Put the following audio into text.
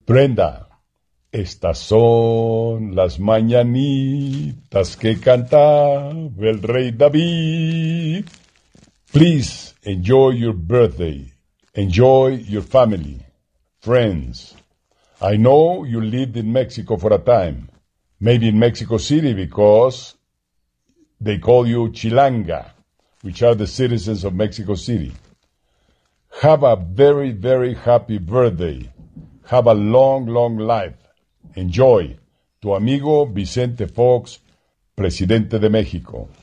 Brenda, estas son las mañanitas que cantaba el rey David. Please enjoy your birthday. Enjoy your family, friends. I know you lived in Mexico for a time, maybe in Mexico City because they call you Chilanga, which are the citizens of Mexico City. Have a very, very happy birthday. Have a long, long life. Enjoy. Tu amigo Vicente Fox, Presidente de México.